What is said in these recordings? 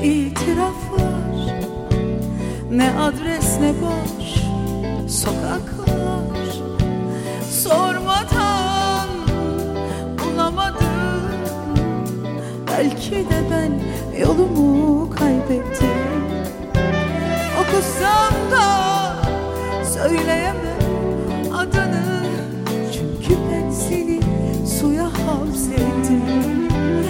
itiraf var, ne adres ne boş sokaklar. Sormadan bulamadım, belki de ben yolumu kaybettim. Okusam da söyleyemem adını, çünkü ben seni suya hapsettim.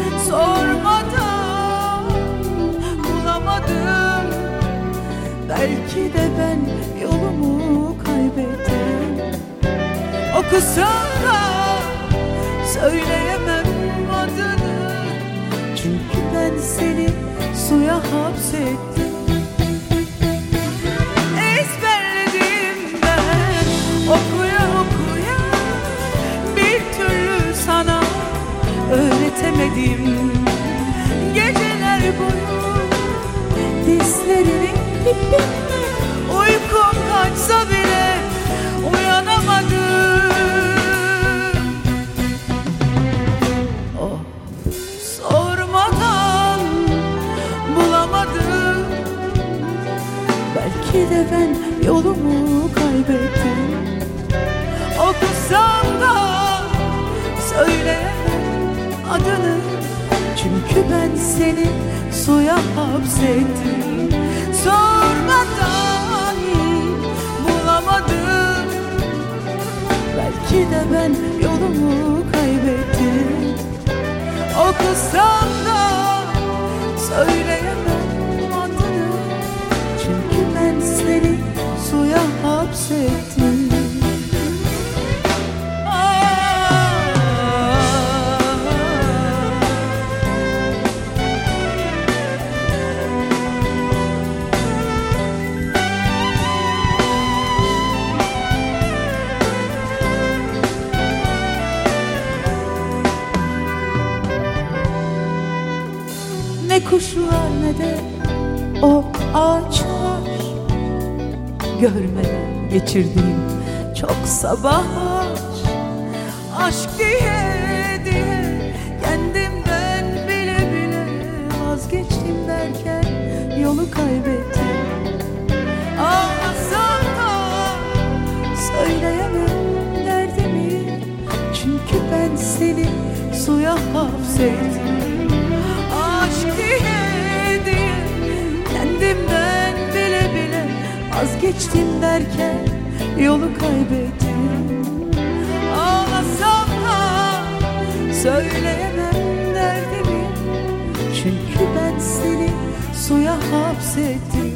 Sormadan bulamadım, belki de ben yolumu kaybettim. Okusam da söyleyemem adını, çünkü ben seni suya hapsettim. Ezberledim ben okuya okuya, bir türlü sana öğretemedim. Geceler boyu dizlerinin dibinde, uykum kaçsa bile uyanamadım. Oh, sormadan bulamadım, belki de ben yolumu kaybettim. Okusam da söyleyemem adını, çünkü ben seni suya hapsettim. Sormadan bulamadım, belki de ben yolumu kaybettim. Okusam da söyleyemem adını, çünkü ben seni suya hapsettim. Ne kuşlar ne de o ağaçlar, görmeden geçirdiğim çok sabah var. Aşk diye diye kendimden bile bile vazgeçtim derken yolu kaybettim. Ağlasam da söyleyemem derdimi, çünkü ben seni suya hapsettim. Aşk diye diye kendimden bile bile vazgeçtim derken yolu kaybettim. Ağlasam da söyleyemem derdimi, çünkü ben seni suya hapsettim.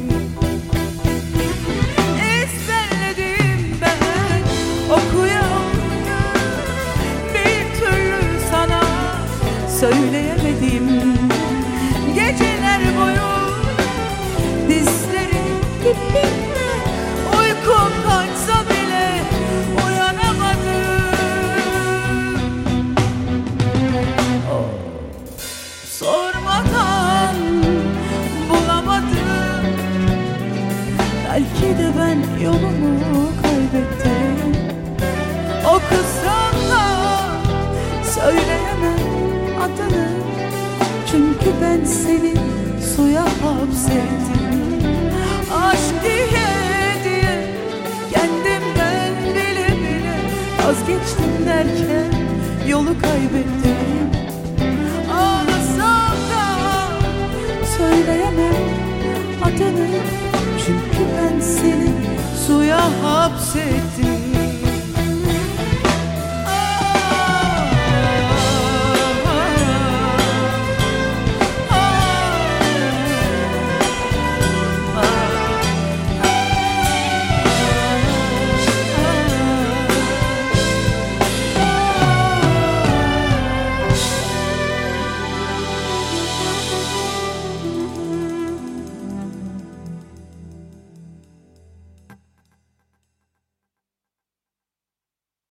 Ezberledim ben okuya okuya, bir türlü sana söyleyemedim. Geceler boyu dizlerin dibinde, uykum kaçsa bile uyanamadım. Oh, sormadan bulamadım, belki de ben yolumu kaybettim. Okusam da söyleyemem adını, çünkü ben seni suya hapsettim. Aşk diye diye kendimden bile bile vazgeçtim derken yolu kaybettim.